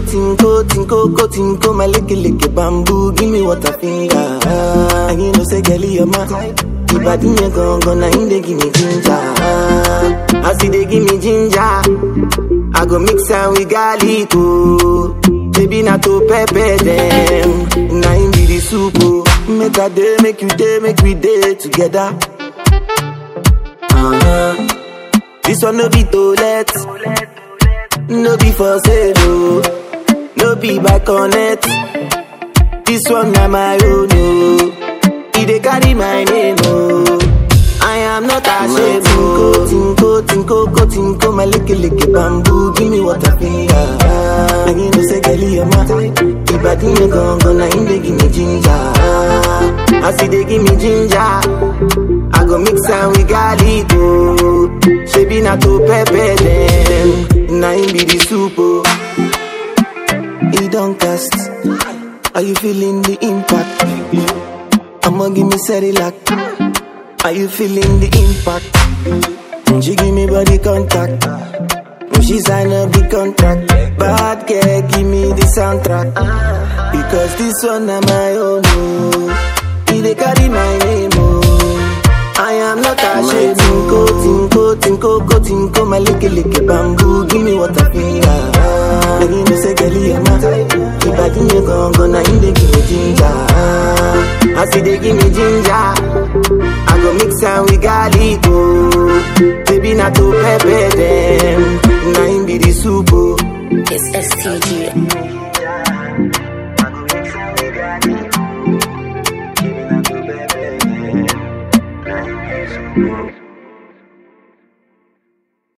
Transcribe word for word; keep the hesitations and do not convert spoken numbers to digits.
tinko, tinko, ko, tinko, my licky, licky, bamboo, give me what a finger. And you know, say, girl, you're my type. The body me gon' gon' in they give me ginger. I see they give me ginger. I go mix am with garlic, oh. Baby, not to pepper them. Now in be the soup, oh. Make a day, make you day, make we day together. Uh-huh. This one no be toilet, no be for sale, oh. No be back on it. This one na my own, oh. They carry my name, oh. I am not ashamed, oh. Tinko, tinko, tinko, tinko, my licky, licky, bamboo, give me what a finger. And you know, say, girl, you're my type. The body me gon' gon' in they give me ginger. I see they give me ginger. I go mix am with garlic, oh. She be not to pepper them. Now in be the soup, oh. It don't cast. Are you feeling the impact? I'ma give me Cedillac. Are you feeling the impact? She give me body contact. She sign up the contract. Bad girl, give me the soundtrack. Because this one na my own, oh. They carry my name, oh. I am not ashamed. Tinko, tinko, tinko, ko, tinko, my licky, licky, bamboo, give me what a finger. Then you know, say, girl, you're my type. The body me gon' gon' in they give me ginger. I see they give me ginger. I go mix am with garlic, oh. Baby, not to pepper them. Now in be the soup, oh. It's S T G. I go mix am with garlic. Baby, not to pepper them. Now in be the soup, oh.